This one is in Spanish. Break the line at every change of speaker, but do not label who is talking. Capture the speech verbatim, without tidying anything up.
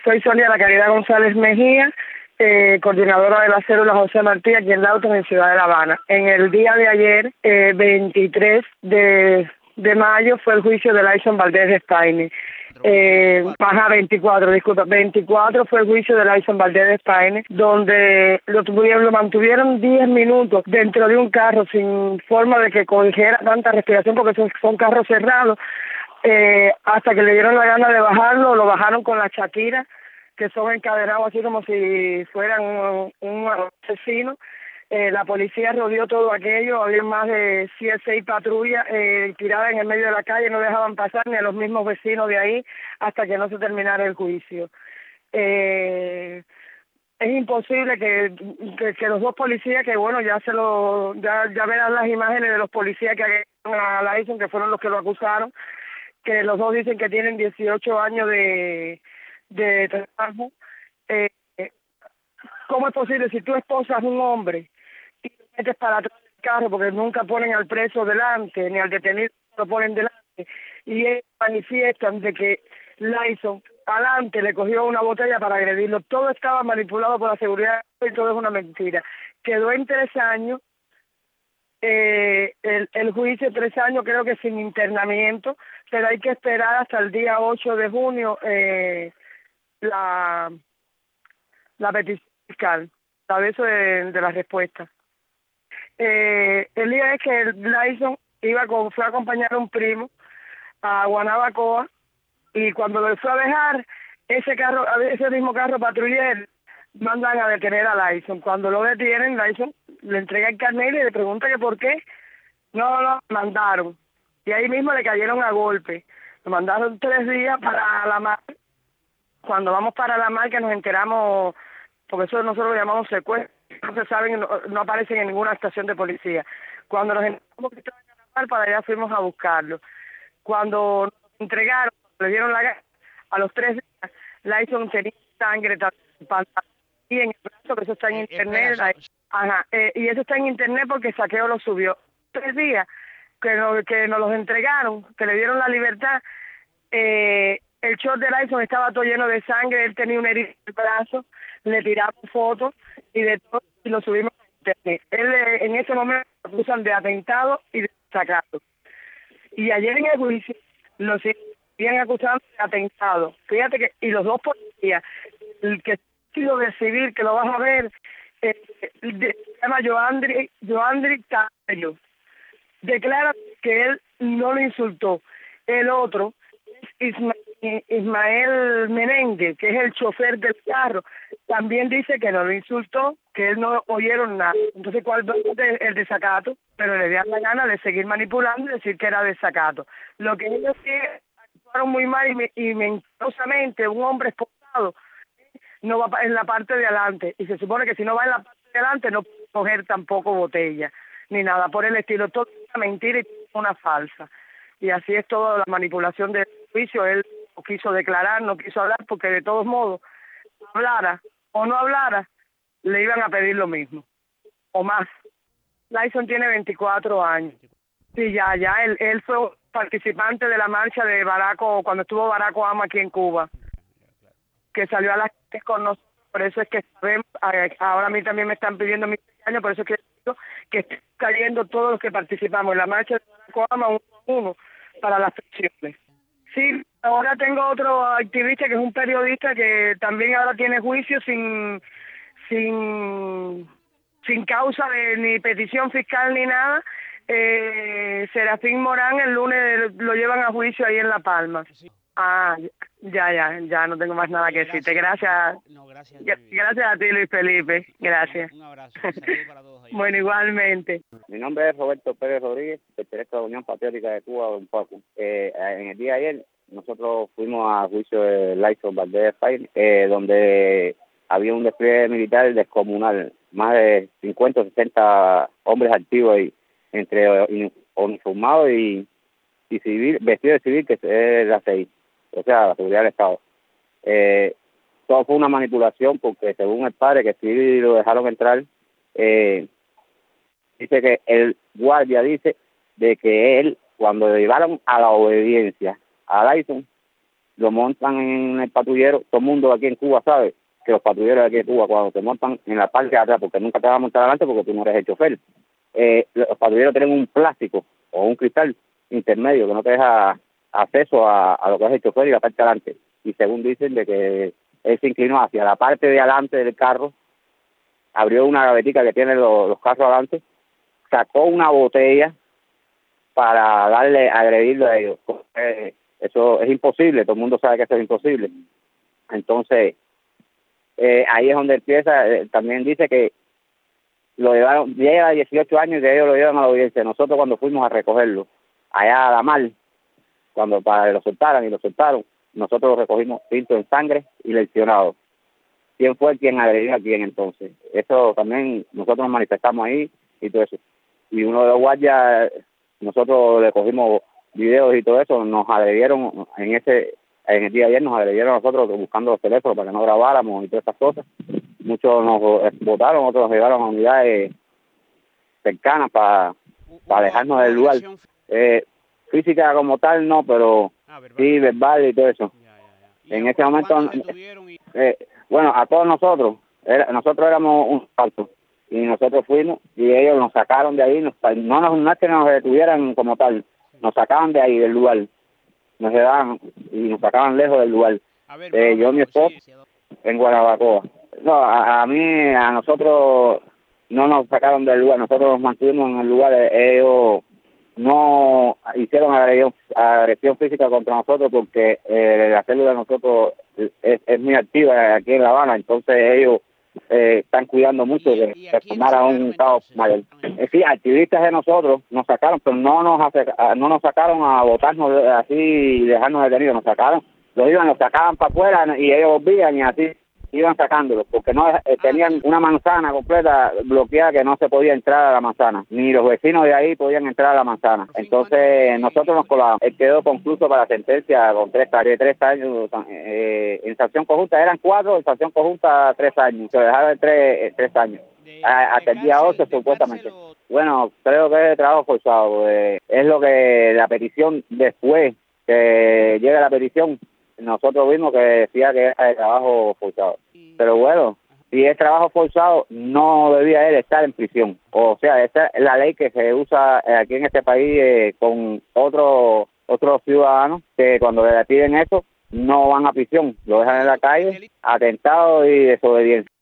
Soy Sonia La Caridad González Mejía, eh, coordinadora de la célula José Martí aquí en Lauton, en Ciudad de La Habana. En el día de ayer, eh, veintitrés de, de mayo, fue el juicio de Layson Valdés de Espaine. Eh, baja veinticuatro, disculpa, veinticuatro fue el juicio de Layson Valdés de Espaine, donde lo, tuvieron, lo mantuvieron diez minutos dentro de un carro sin forma de que cogiera tanta respiración porque son, son carros cerrados. Eh, hasta que le dieron la gana de bajarlo, lo bajaron con la Shakira, que son encadenados así como si fueran un, un asesino. Eh, la policía rodeó todo aquello, había más de siete, seis patrullas eh, tiradas en el medio de la calle, no dejaban pasar ni a los mismos vecinos de ahí hasta que no se terminara el juicio. Eh, es imposible que, que, que los dos policías, que bueno, ya se lo, ya, ya verán las imágenes de los policías que agredieron a Layson, que fueron los que lo acusaron, que los dos dicen que tienen dieciocho años de, de trabajo. Eh, ¿Cómo es posible si tú esposas a un hombre y te metes para atrás del carro, porque nunca ponen al preso delante, ni al detenido lo ponen delante, y ellos manifiestan de que Layson adelante le cogió una botella para agredirlo? Todo estaba manipulado por la seguridad y todo es una mentira. Quedó en tres años, eh, el, el juicio tres años, creo que sin internamiento, pero hay que esperar hasta el día ocho de junio eh, la, la petición fiscal, a eso de, de la respuesta. Eh, el día es que Layson iba con, fue a acompañar a un primo a Guanabacoa, y cuando lo fue a dejar, ese carro, ese mismo carro patrullero, mandan a detener a Layson. Cuando lo detienen, Layson le entrega el carnet y le pregunta que por qué no lo mandaron. Y ahí mismo le cayeron a golpe. Lo mandaron tres días para la mar. Cuando vamos para la mar, que nos enteramos, porque eso nosotros lo llamamos secuestro, no se saben, no, no aparecen en ninguna estación de policía. Cuando nos enteramos que estaban en la mar, para allá fuimos a buscarlo. Cuando nos entregaron, le dieron la gana, a los tres días, Layson tenía sangre y en el brazo, que eso está en eh, internet. Espera, so... Ajá, eh, y eso está en internet porque Saqueo lo subió. Tres días que nos, que nos los entregaron, que le dieron la libertad, eh, el short de Layson estaba todo lleno de sangre, él tenía un herido en el brazo, le tiramos fotos y de todo y lo subimos a internet. Él eh, en ese momento lo acusan de atentado y de desacato. Y ayer en el juicio lo siguen acusando de atentado. Fíjate que, y los dos policías, el que sido de civil, que lo vas a ver, eh, de, se llama Joandri, Joandri Tallo, declara que él no lo insultó. El otro es Ismael, Ismael Menéndez, que es el chofer del carro, también dice que no lo insultó, que él no oyeron nada. Entonces, ¿cuál es el desacato? Pero le dan la gana de seguir manipulando y decir que era desacato. Lo que ellos sí actuaron muy mal y, y mentirosamente, un hombre esposado no va en la parte de adelante, y se supone que si no va en la parte de adelante no puede coger tampoco botella, ni nada por el estilo. Todo es una mentira y una falsa. Y así es toda la manipulación del juicio. Él no quiso declarar, no quiso hablar, porque de todos modos, hablara o no hablara, le iban a pedir lo mismo, o más. Layson tiene veinticuatro años. Sí, ya, ya, él, él fue participante de la marcha de Barack, cuando estuvo Barack Obama aquí en Cuba, que salió a las calles con nosotros. Por eso es que sabemos, ahora a mí también me están pidiendo mis años, por eso es que digo que están cayendo todos los que participamos en la marcha de Barack Obama uno a uno para las pensiones. Sí, ahora tengo otro activista que es un periodista que también ahora tiene juicio sin sin sin causa de ni petición fiscal ni nada. Eh, Serafín Morán, el lunes lo llevan a juicio ahí en La Palma. Ah, ya, ya, ya no tengo más nada Oye, que decirte. Gracias. No, gracias, gracias a ti, Luis Felipe. Gracias. Un abrazo. Un saludo para todos ahí. Bueno, igualmente.
Mi nombre es Roberto Pérez Rodríguez, pertenezco a la Unión Patriótica de Cuba, Don Paco. Eh, en el día de ayer nosotros fuimos a juicio de Layson Valdés de Espaine, eh, donde había un despliegue militar descomunal, más de cincuenta o sesenta hombres activos ahí, entre uniformados y, y civil, vestidos de civil, que es la C I, o sea, la seguridad del Estado. Eh, todo fue una manipulación porque según el padre, que sí lo dejaron entrar, eh, dice que el guardia dice de que él, cuando le llevaron a la obediencia a Layson, lo montan en el patrullero. Todo el mundo aquí en Cuba sabe que los patrulleros de aquí de Cuba, cuando te montan en la parte de atrás, porque nunca te vas a montar adelante porque tú no eres el chofer, eh, los patrulleros tienen un plástico o un cristal intermedio que no te deja acceso a, a lo que es el chofer y la parte de adelante. Y según dicen, de que él se inclinó hacia la parte de adelante del carro, abrió una gavetica que tiene los, los carros adelante, sacó una botella para darle, agredirlo a ellos. Eh, eso es imposible, todo el mundo sabe que eso es imposible. Entonces, eh, ahí es donde empieza, eh, también dice que lo llevaron, lleva dieciocho años y que ellos lo llevan a la audiencia. Nosotros cuando fuimos a recogerlo, allá a la mar, cuando para que lo soltaran y lo soltaron, nosotros lo recogimos pinto en sangre y lesionado. ¿Quién fue quien agredió a quién entonces? Eso también nosotros nos manifestamos ahí y todo eso. Y uno de los guardias, nosotros le cogimos videos y todo eso, nos agredieron en ese, en el día de ayer nos agredieron a nosotros buscando los teléfonos para que no grabáramos y todas esas cosas. Muchos nos botaron, otros nos llevaron a unidades cercanas para, para alejarnos del lugar. Eh, física como tal no, pero ah, sí verbal y todo eso. Ya, ya, ya. En ese momento, y... eh, bueno, a todos nosotros, era, nosotros éramos un salto y nosotros fuimos y ellos nos sacaron de ahí, nos, no, nos, no es que nos detuvieran como tal, nos sacaban de ahí del lugar, nos llevaban y nos sacaban lejos del lugar. A ver, eh, yo y mi esposo sí, en Guanabacoa. No, a, a mí, a nosotros no nos sacaron del lugar, nosotros nos mantuvimos en el lugar, ellos no hicieron agresión, agresión física contra nosotros porque eh, la célula de nosotros es, es muy activa aquí en La Habana, entonces ellos eh, están cuidando mucho de que se formara un caos mayor. Eh, sí, activistas de nosotros nos sacaron, pero no nos hace, no nos sacaron a botarnos así y dejarnos detenidos, nos sacaron, los iban, nos sacaban para afuera y ellos volvían y así iban sacándolos, porque no eh, tenían una manzana completa bloqueada que no se podía entrar a la manzana, ni los vecinos de ahí podían entrar a la manzana. Entonces nosotros nos colábamos. Él quedó concluso para la sentencia con tres, tres años, eh, en sanción conjunta eran cuatro, en sanción conjunta tres años, se dejaron tres, eh, tres años. De, hasta de el día cárcel, ocho supuestamente. O... Bueno, creo que es trabajo forzado, eh, es lo que la petición después que llega la petición, nosotros vimos que decía que era de trabajo forzado. Pero bueno, si es trabajo forzado, no debía él estar en prisión. O sea, esa es la ley que se usa aquí en este país eh, con otros otros ciudadanos que cuando le piden eso, no van a prisión, lo dejan en la calle, atentado y desobediencia.